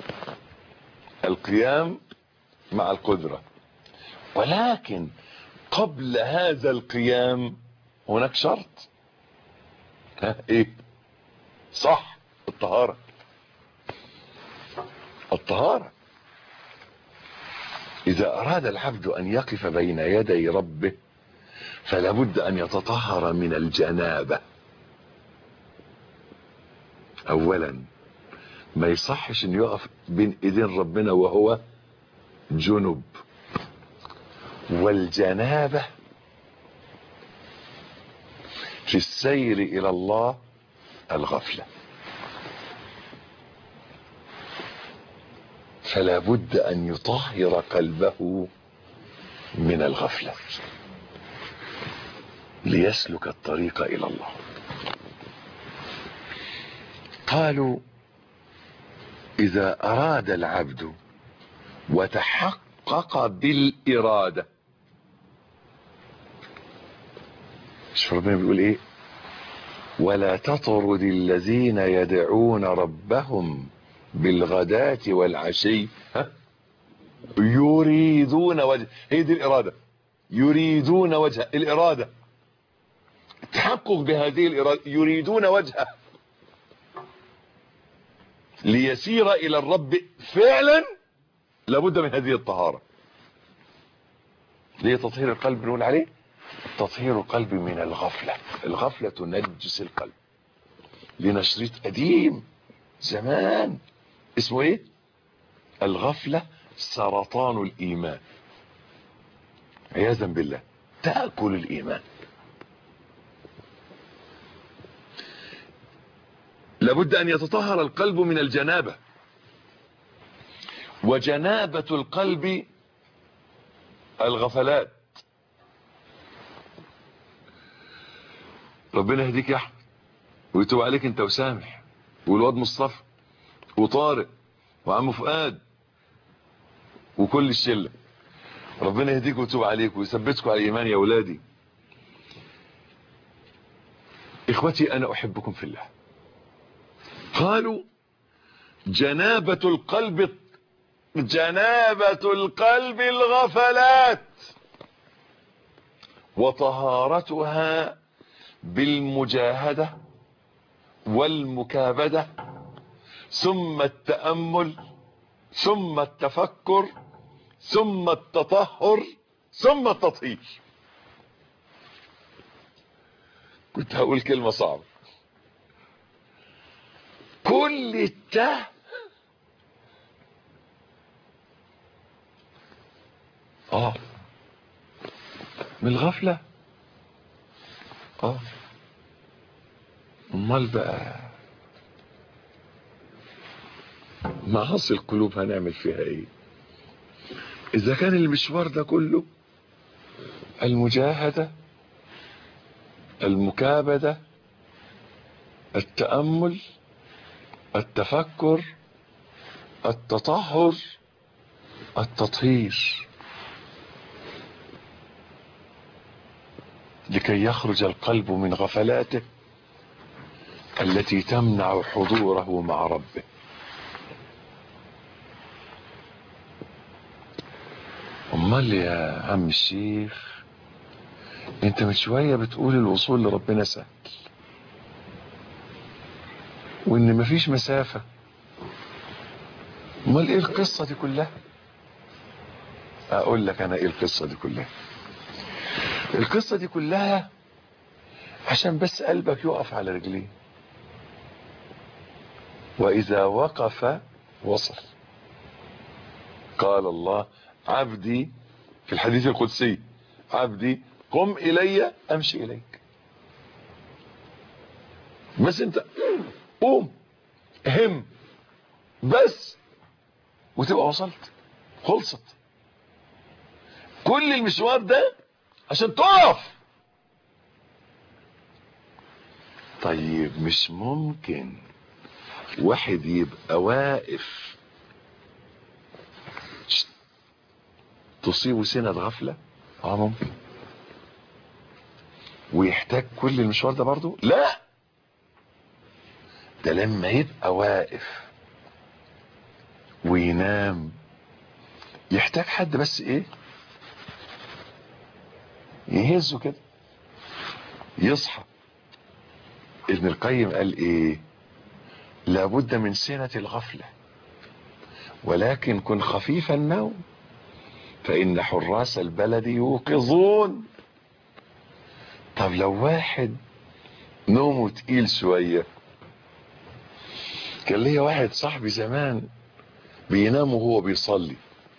القيام مع القدرة. ولكن قبل هذا القيام هناك شرط. ها ايه؟ صح، الطهارة. الطهارة. اذا اراد العبد ان يقف بين يدي ربه فلا بد ان يتطهر من الجنابة. اولا ما يصحش ان يقف بين ايدين ربنا وهو جنب، والجنابة في السير الى الله الغفلة، فلا بد ان يطهر قلبه من الغفلة ليسلك الطريق الى الله. قالوا إذا أراد العبد وتحقق بالإرادة. شوف ربنا بيقول إيه؟ ولا تطرد الذين يدعون ربهم بالغداة والعشي ها يريدون وجه. هي دي الإرادة، يريدون وجه الإرادة، التحقق بهذه الإرادة، يريدون وجهه ليسير إلى الرب فعلا. لابد من هذه الطهارة. ليه تطهير القلب نقول عليه؟ تطهير القلب من الغفلة. الغفلة تنجس القلب. لنا شريط قديم زمان اسمه ايه؟ الغفلة سرطان الإيمان، عياذا بالله، تأكل الإيمان. لابد أن يتطهر القلب من الجنابة، وجنابة القلب الغفلات. ربنا يهديك يا احمد ويتوب عليك انت وسامح والواد مصطفى وطارق وعم فؤاد وكل الشله. ربنا يهديك ويتوب عليك ويثبتكم على الايمان يا اولادي. اخوتي انا احبكم في الله. قالوا جنابة القلب، جنابة القلب الغفلات، وطهارتها بالمجاهدة والمكابدة، ثم التأمل، ثم التفكر، ثم التطهر، ثم التطهير. كنت هقول كلمة صعبة. كل الته اه من الغفلة. اه امال بقى معاصي القلوب هنعمل فيها ايه اذا كان المشوار ده كله المجاهدة، المكابدة، التأمل، التفكر، التطهر، التطهير، لكي يخرج القلب من غفلاته التي تمنع حضوره مع ربه. امال يا عم الشيخ انت من شوية بتقول الوصول لربنا سهل وان مفيش مسافة، امال ايه القصة دي كلها؟ اقول لك انا ايه القصة دي كلها. القصة دي كلها عشان بس قلبك يقف على رجليه، واذا وقف وصل. قال الله عبدي في الحديث القدسي عبدي قم الي امشي اليك. بس انت قوم هم بس وتبقى وصلت، خلصت. كل المشوار ده عشان تقف. طيب مش ممكن واحد يبقى واقف تصيبه سنة غفلة؟ اه ممكن. ويحتاج كل المشوار ده برضو؟ لا، ده لما يبقى واقف وينام يحتاج حد بس ايه يهزه كده يصحى. ابن القيم قال ايه؟ لابد من سنة الغفلة، ولكن كن خفيف النوم فإن حراس البلد يوقظون. طب لو واحد نومه تقيل شوية، كان ليا واحد صاحبي زمان بينام وهو بيصلي،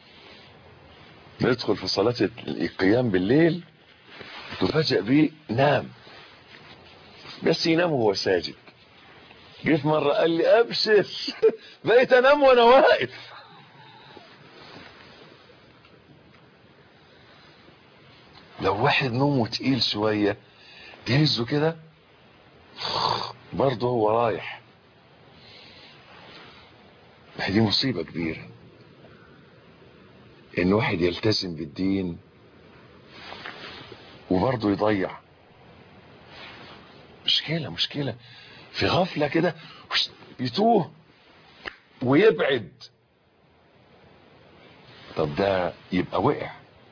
ندخل في صلاة القيام بالليل تفاجأ بيه نام، بس ينام وهو ساجد. جه في مرة قال لي ابشر بقيت انام وانا واقف. لو واحد نومه تقيل شوية تهزه كده برضه هو رايح. دي مصيبة كبيرة ان واحد يلتزم بالدين وبرضه يضيع. مشكلة مشكلة في غفلة كده يتوه ويبعد. طب ده يبقى وقع.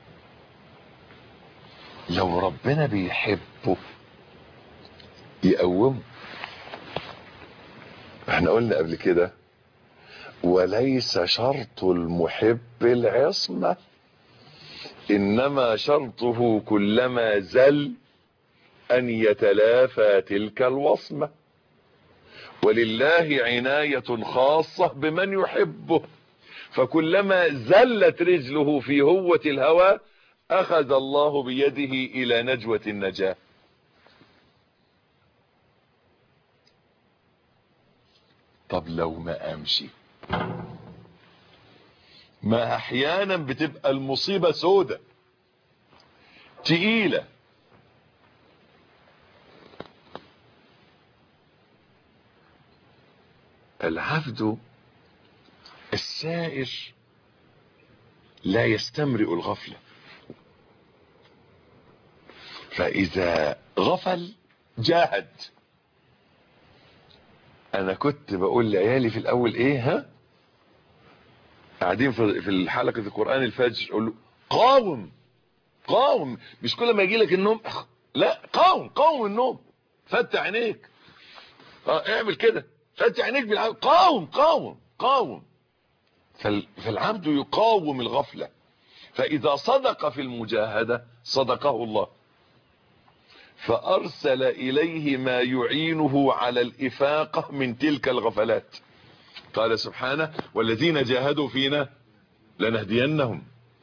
لو ربنا بيحبه يقومه. احنا قلنا قبل كده وليس شرط المحب العصمة، انما شرطه كلما زل ان يتلافى تلك الوصمة. ولله عناية خاصة بمن يحبه، فكلما زلت رجله في هوة الهوى اخذ الله بيده الى نجوة النجاة. طب لو ما امشي، ما احيانا بتبقى المصيبة سودة تقيلة. العبد السائر لا يستمرئ الغفلة، فاذا غفل جاهد. انا كنت بقول لعيالي في الاول ايه، ها قاعدين في الحلقة القرآن الفجر اقول له قاوم قاوم، مش كل ما يجي لك النوم لا قاوم قاوم النوم، فتح عينيك، اه اعمل كده، فتح عينيك بالعافية، قاوم قاوم قاوم. فالعبد يقاوم الغفلة، فاذا صدق في المجاهدة صدقه الله، فارسل اليه ما يعينه على الافاقة من تلك الغفلات. قال سبحانه والذين جاهدوا فينا لنهدينهم.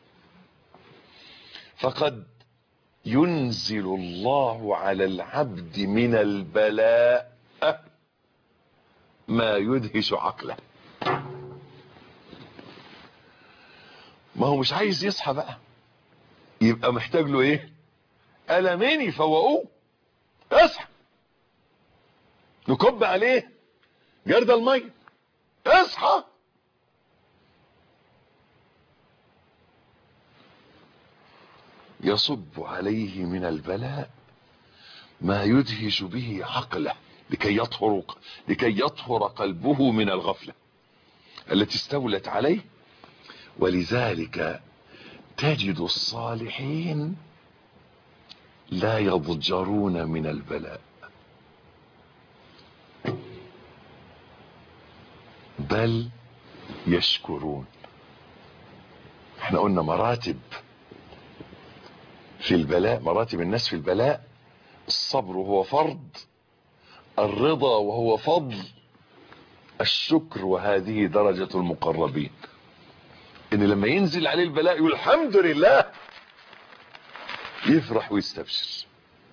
فقد ينزل الله على العبد من البلاء ما يدهش عقله. ما هو مش عايز يصحى بقى، يبقى محتاج له ايه؟ ألمين يفوقوه. اصحى، نكب عليه جرد المية، اصحى. يصب عليه من البلاء ما يدهش به عقله لكي يطهر لكي يطهر قلبه من الغفلة التي استولت عليه. ولذلك تجد الصالحين لا يضجرون من البلاء، بل يشكرون. احنا قلنا مراتب في البلاء، مراتب الناس في البلاء: الصبر وهو فرض، الرضا وهو فضل، الشكر وهذه درجة المقربين. ان لما ينزل عليه البلاء يقول الحمد لله، يفرح ويستبشر.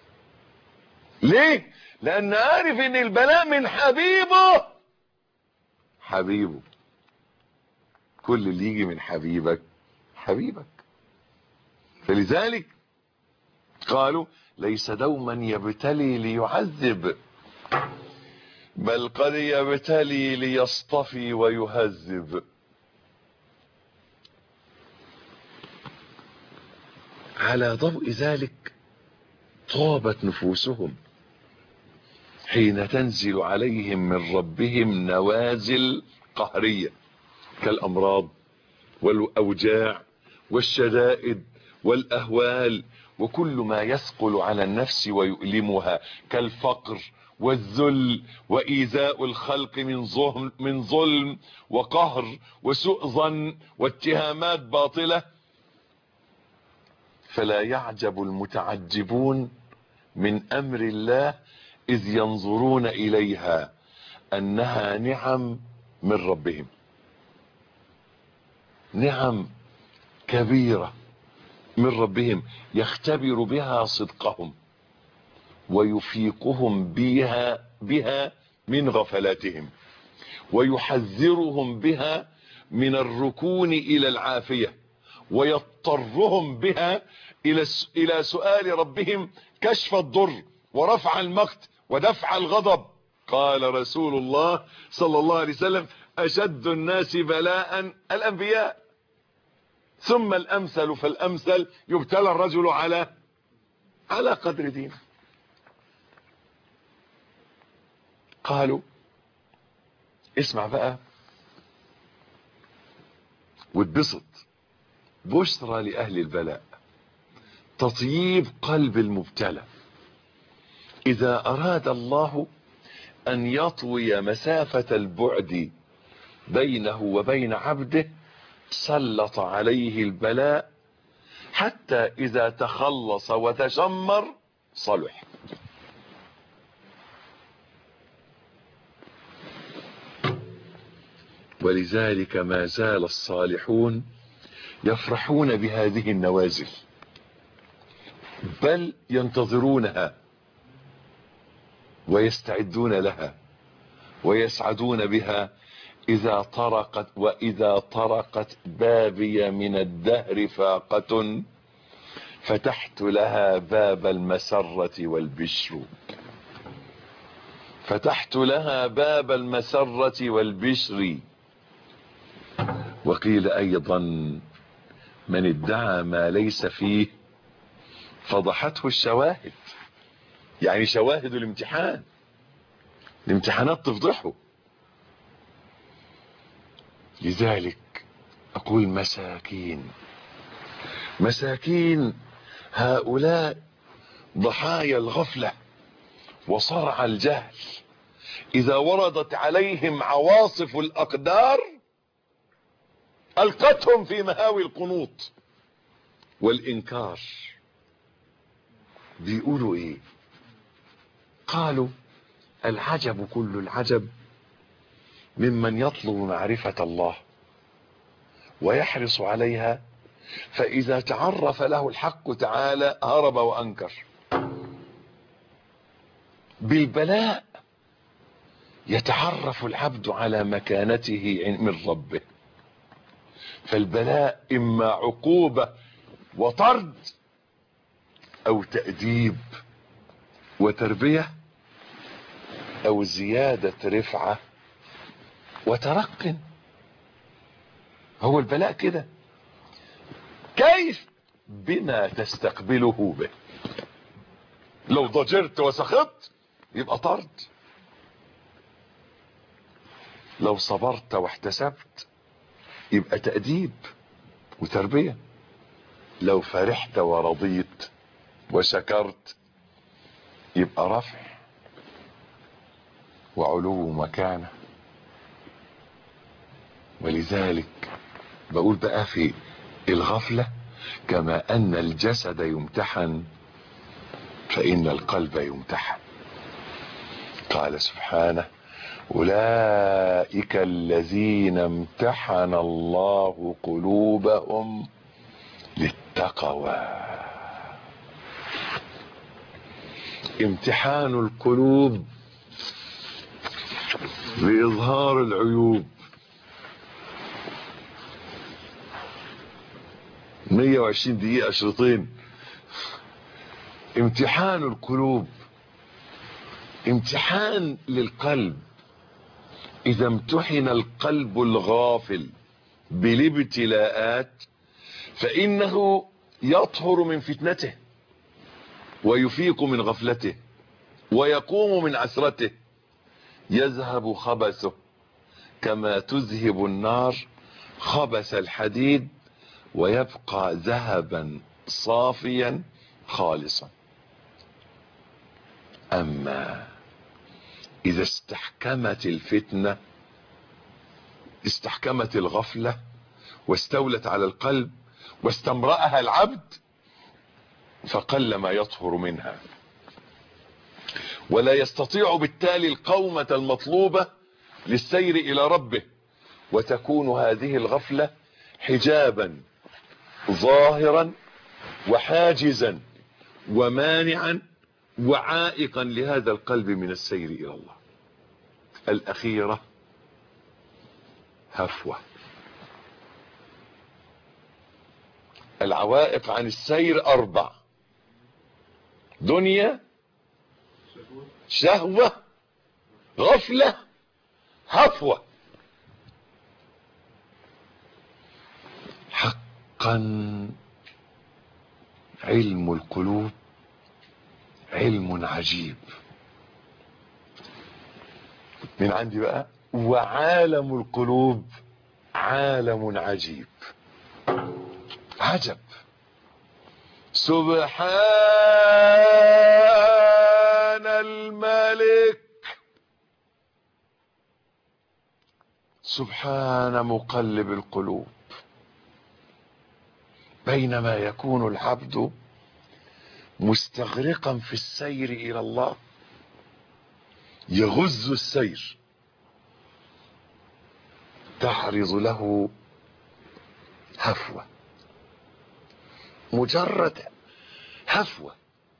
ليه؟ لان عارف ان البلاء من حبيبه. حبيبه، كل اللي يجي من حبيبك حبيبك. فلذلك قالوا ليس دوما يبتلي ليعذب، بل قد يبتلي ليصطفي ويهذب. على ضوء ذلك طابت نفوسهم حين تنزل عليهم من ربهم نوازل قهرية كالأمراض والأوجاع والشدائد والأهوال وكل ما يثقل على النفس ويؤلمها، كالفقر والذل وإيذاء الخلق من ظلم, من ظلم وقهر وسوء ظن واتهامات باطلة. فلا يعجب المتعجبون من أمر الله إذ ينظرون إليها أنها نعم من ربهم، نعم كبيرة من ربهم يختبر بها صدقهم ويفيقهم بها بها من غفلاتهم ويحذرهم بها من الركون إلى العافية ويضطرهم بها إلى إلى سؤال ربهم كشف الضر ورفع المقت ودفع الغضب قال رسول الله صلى الله عليه وسلم أشد الناس بلاء الأنبياء ثم الأمثل فالأمثل يبتلى الرجل على على قدر دينه. قالوا اسمع بقى واتبسط، بشرى لأهل البلاء تطيب قلب المبتلى. إذا أراد الله أن يطوي مسافة البعد بينه وبين عبده سلط عليه البلاء حتى إذا تخلص وتشمر صلح. ولذلك ما زال الصالحون يفرحون بهذه النوازل، بل ينتظرونها ويستعدون لها ويسعدون بها إذا طرقت وإذا طرقت بابي من الدهر فاقة فتحت لها باب المسرة والبشر فتحت لها باب المسرة والبشر. وقيل أيضا من ادعى ما ليس فيه فضحته الشواهد، يعني شواهد الامتحان، الامتحانات تفضحه. لذلك أقول مساكين مساكين هؤلاء ضحايا الغفلة وصرع الجهل، إذا وردت عليهم عواصف الأقدار ألقتهم في مهاوي القنوط والإنكار. بيقولوا إيه؟ قالوا العجب كل العجب ممن يطلب معرفة الله ويحرص عليها، فإذا تعرف له الحق تعالى هرب وأنكر. بالبلاء يتعرف العبد على مكانته من ربه، فالبلاء إما عقوبة وطرد أو تأديب وتربية أو زيادة رفعة وترق. هو البلاء كده، كيف بما تستقبله به. لو ضجرت وسخطت يبقى طرد، لو صبرت واحتسبت يبقى تأديب وتربية، لو فرحت ورضيت وشكرت يبقى رفع وعلو مكانه. ولذلك بقول بقى في الغفلة كما أن الجسد يمتحن فإن القلب يمتحن. قال سبحانه أولئك الذين امتحن الله قلوبهم للتقوى. امتحان القلوب بإظهار العيوب. مية وعشرين دقيقة شريطين. امتحان القلوب امتحان للقلب. إذا امتحن القلب الغافل بالابتلاءات فإنه يطهر من فتنته ويفيق من غفلته ويقوم من عسرته، يذهب خبثه كما تذهب النار خبث الحديد ويبقى ذهبا صافيا خالصا. أما إذا استحكمت الفتنة، استحكمت الغفلة واستولت على القلب واستمرأها العبد، فقل ما يطهر منها، ولا يستطيع بالتالي القومة المطلوبة للسير إلى ربه، وتكون هذه الغفلة حجابا ظاهرا وحاجزا ومانعا وعائقا لهذا القلب من السير إلى الله. الأخيرة هفوة. العوائق عن السير أربع: دنيا، شهوة، غفلة، هفوة. حقا علم القلوب علم عجيب. من عندي بقى، وعالم القلوب عالم عجيب. عجب. سبحان الملك، سبحان مقلب القلوب. بينما يكون العبد مستغرقا في السير الى الله، يغز السير، تعرض له هفوة، مجرد هفوة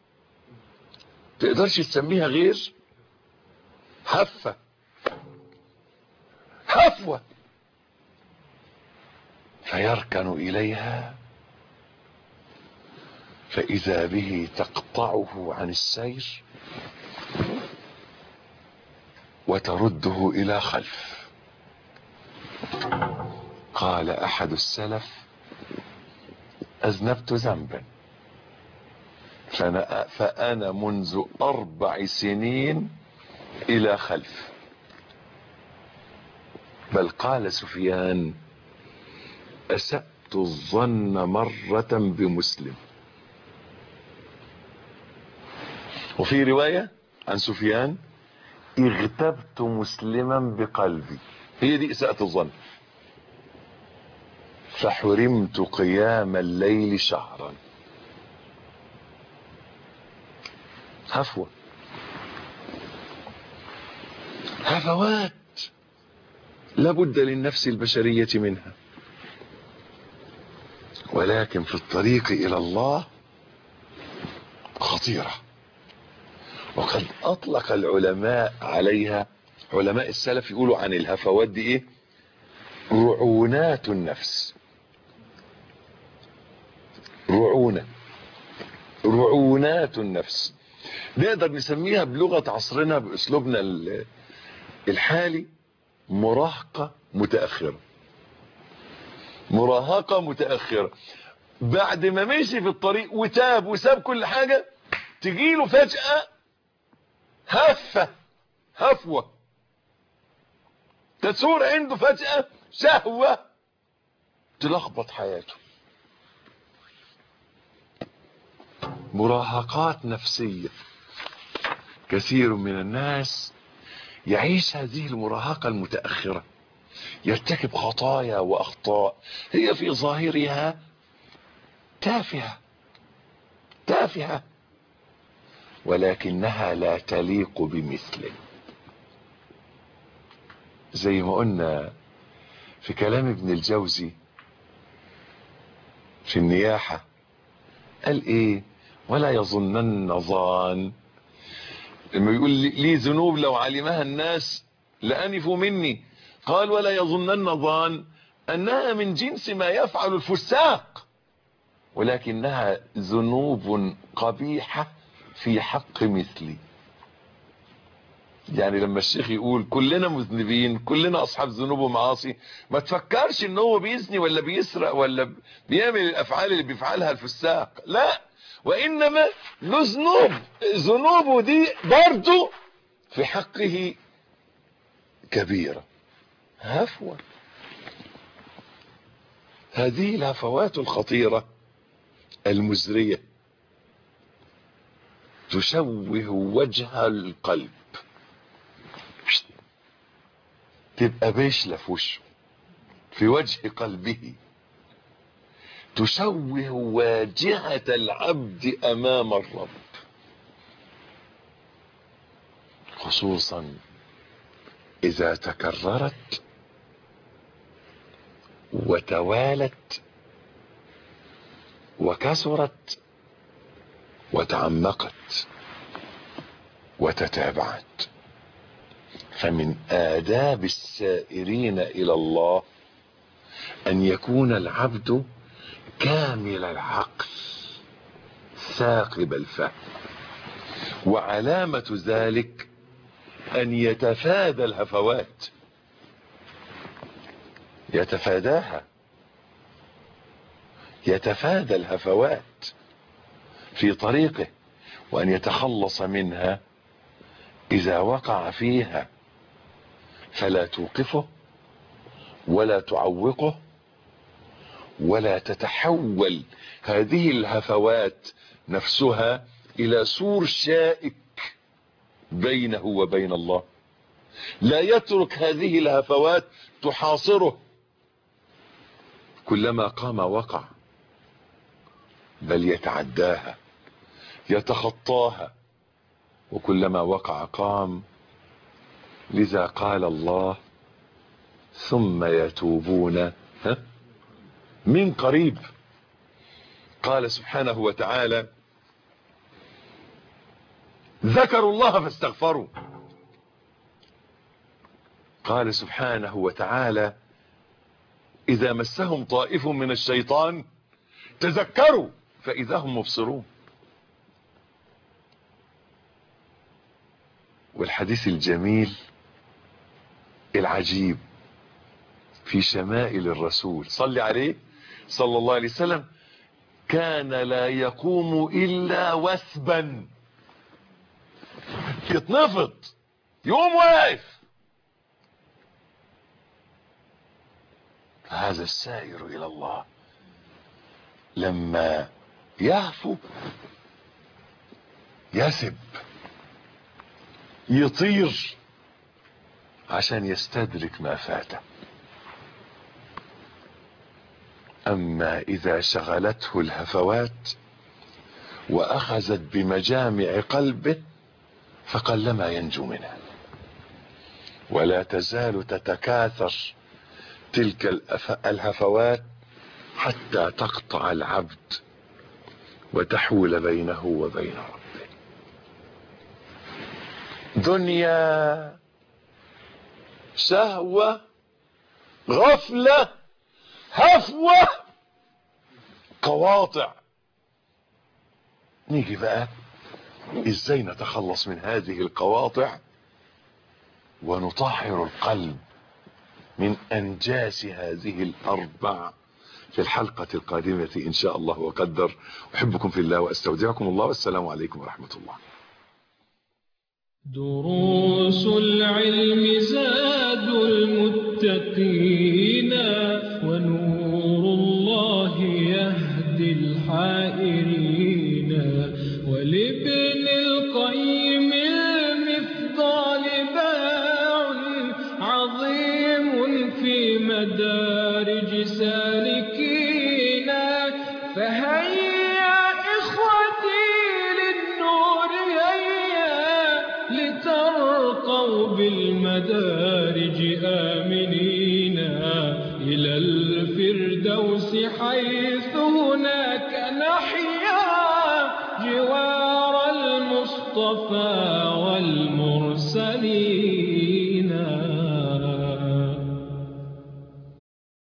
تقدرش تسميها غير هفة، هفوة، فيركن إليها فإذا به تقطعه عن السير وترده إلى خلف. قال أحد السلف: أذنبت ذنبا فأنا, فأنا منذ أربع سنين إلى خلف. بل قال سفيان: أسأت الظن مرة بمسلم. وفي رواية عن سفيان: اغتبت مسلما بقلبي. هي دي إساءة الظن. فحرمت قيام الليل شهرا. هفوة، هفوات لابد للنفس البشرية منها، ولكن في الطريق إلى الله خطيرة. وقد أطلق العلماء عليها، علماء السلف يقولوا عن الهفوات دي إيه؟ رعونات النفس. رعونة، رعونات النفس. نقدر نسميها بلغة عصرنا بأسلوبنا الحالي مراهقة متأخرة. مراهقة متأخرة. بعد ما مشي في الطريق وتاب وساب كل حاجة، تجيله فجأة هفة، هفوة، تثور عنده فجأة شهوة تلخبط حياته. مراهقات نفسية. كثير من الناس يعيش هذه المراهقة المتأخرة، يرتكب خطايا وأخطاء هي في ظاهرها تافهة تافهة، ولكنها لا تليق بمثله. زي ما قلنا في كلام ابن الجوزي في النياحة، قال ايه؟ ولا يظنن ظان، لما يقول لي ذنوب لو علمها الناس لأنفوا مني، قال ولا يظنن ظان أنها من جنس ما يفعل الفساق، ولكنها ذنوب قبيحة في حق مثلي. يعني لما الشيخ يقول كلنا مذنبين، كلنا أصحاب ذنوب ومعاصي، ما تفكرش ان هو بيزني ولا بيسرق ولا بيعمل الأفعال اللي بيفعلها الفساق، لا، وإنما له ذنوب. ذنوبه دي برضه في حقه كبيرة. هفوة. هذه الهفوات الخطيرة المزرية تشوه وجه القلب، تبقى بيشلة في وشه، في وجه قلبه، تشوه واجهة العبد أمام الرب، خصوصا إذا تكررت وتوالت وكثرت وتعمقت وتتابعت. فمن آداب السائرين إلى الله أن يكون العبد كامل العقل ثاقب الفهم، وعلامة ذلك أن يتفادى الهفوات، يتفاداها، يتفادى الهفوات في طريقه، وأن يتخلص منها إذا وقع فيها، فلا توقفه ولا تعوقه، ولا تتحول هذه الهفوات نفسها إلى سور شائك بينه وبين الله. لا يترك هذه الهفوات تحاصره، كلما قام وقع، بل يتعداها، يتخطاها، وكلما وقع قام. لذا قال الله: ثم يتوبون من قريب. قال سبحانه وتعالى: ذكروا الله فاستغفروا. قال سبحانه وتعالى: إذا مسهم طائف من الشيطان تذكروا فإذا هم مبصرون. والحديث الجميل العجيب في شمائل الرسول صلى عليه صلى الله عليه وسلم: كان لا يقوم إلا وثبا، يتنفض يقوم واقف. هذا السائر إلى الله لما يهفو يسب، يطير عشان يستدرك ما فاته. أما إذا شغلته الهفوات وأخذت بمجامع قلبه فقلما ينجو منها. ولا تزال تتكاثر تلك الهفوات حتى تقطع العبد وتحول بينه وبين ربه. دنيا، شهوة، غفلة، هفوة، قواطع. نيجي بقى ازاي نتخلص من هذه القواطع ونطهر القلب من انجاس هذه الاربع في الحلقة القادمة ان شاء الله وقدر. احبكم في الله واستودعكم الله، والسلام عليكم ورحمة الله. دروس العلم زاد المتقين، ونور الله يهدي الحائرين. ولابن القيم المفضال باع عظيم في مدارج سالكين. فهيا إخوتي للنور هيا، لترقوا بالمدارج آمنين إلى الفردوس، حيث هناك نحيا جوار المصطفى والمرسلين.